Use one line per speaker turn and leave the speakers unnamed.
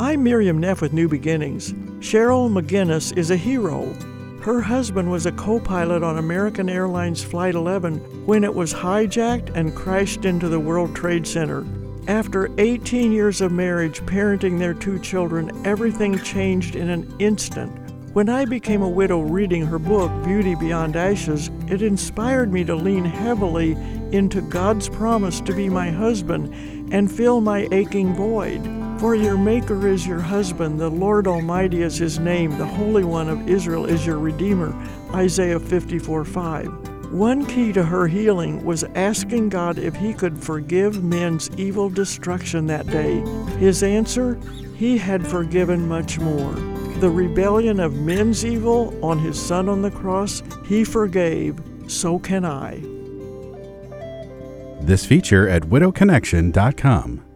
I'm Miriam Neff with New Beginnings. Cheryl McGinnis is a hero. Her husband was a co-pilot on American Airlines Flight 11 when it was hijacked and crashed into the World Trade Center. After 18 years of marriage, parenting their 2 children, everything changed in an instant. When I became a widow reading her book, Beauty Beyond Ashes, it inspired me to lean heavily into God's promise to be my husband and fill my aching void. For your Maker is your husband, the Lord Almighty is his name, the Holy One of Israel is your Redeemer, Isaiah 54:5. One key to her healing was asking God if he could forgive men's evil destruction that day. His answer? He had forgiven much more. The rebellion of men's evil on his Son on the cross, he forgave, so can I.
This feature at widowconnection.com.